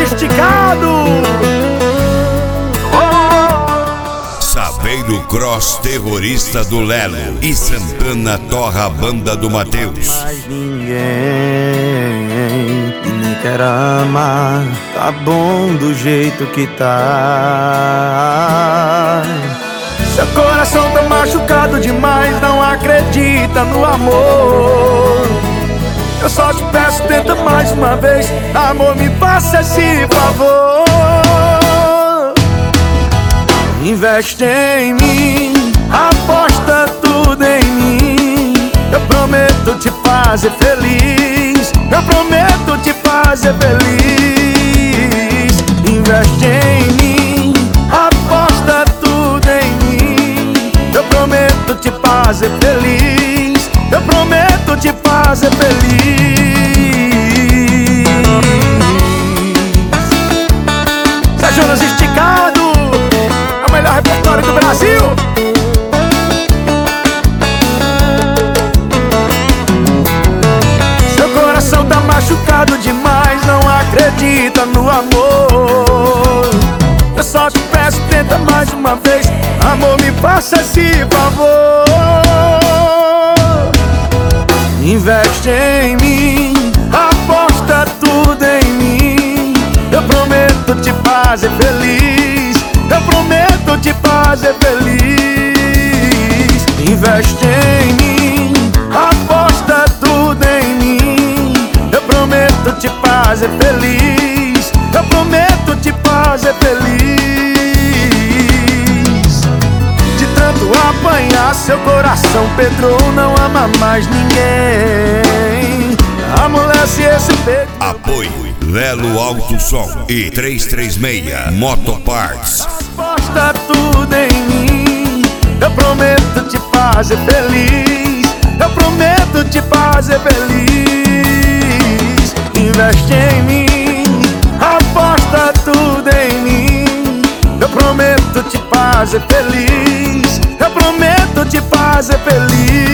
esticado. Saveiro Cross terrorista do Lelo e Santana torra a banda do Mateus. Mas ninguém me quer amar, tá bom do jeito que tá. Seu coração tá machucado demais, não acredita no amor. Eu só te peço, tenta mais uma vez, amor, me faça esse favor. Investe em mim, aposta tudo em mim. Eu prometo te fazer feliz, eu prometo te fazer feliz. Investe em mim, aposta tudo em mim. Eu prometo te fazer feliz, eu prometo te fazer feliz. Jonas esticado, é o melhor repertório do Brasil. Seu coração tá machucado demais, não acredita no amor. Eu só te peço, tenta mais uma vez, amor, me faça esse favor. Investe em mim, aposta tudo em mim. Eu prometo te fazer feliz, eu prometo te fazer feliz. Investe em mim, aposta tudo em mim. Eu prometo te fazer feliz, eu prometo te fazer feliz. De tanto apanhar, seu coração Pedro não ama mais ninguém. Amolece esse peito. Apoio Lelo Alto Som e 336 Motoparts. Aposta tudo em mim, eu prometo te fazer feliz, eu prometo te fazer feliz. Investe em mim, aposta tudo em mim. Eu prometo te fazer feliz, eu prometo te fazer feliz.